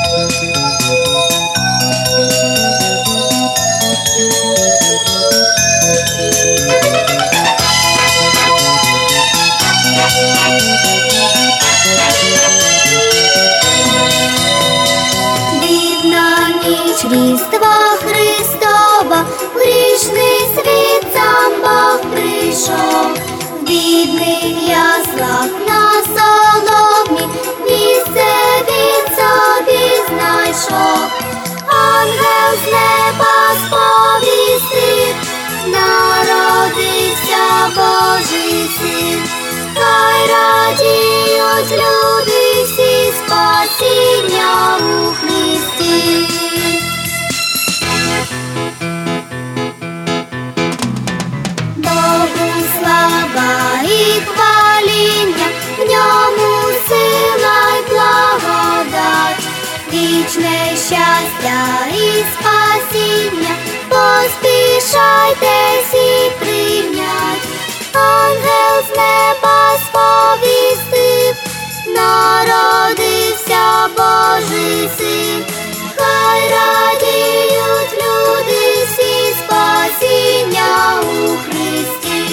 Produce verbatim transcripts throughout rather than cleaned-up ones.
Різдва Христова, в грішний світ сам Бог прийшов, в бідних яслах на соломі місце він собі знайшов. Ангел з неба сповістив, народився Божий син. Хай радіють люди всі, спасіння у Христі. Богу слава і хваління, в ньому сила й благодать, вічне щастя і спасіння, поспішайтесь і прийнять. Ангел з неба сповістив, народився Божий син. Хай радіють люди всі, спасіння у Христі.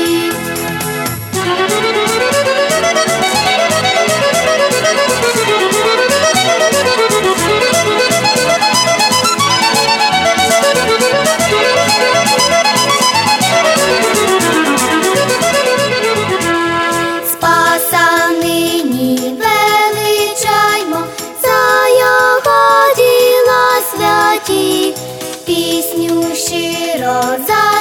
Спаса нині величаймо, за його діла святі, пісню щиро за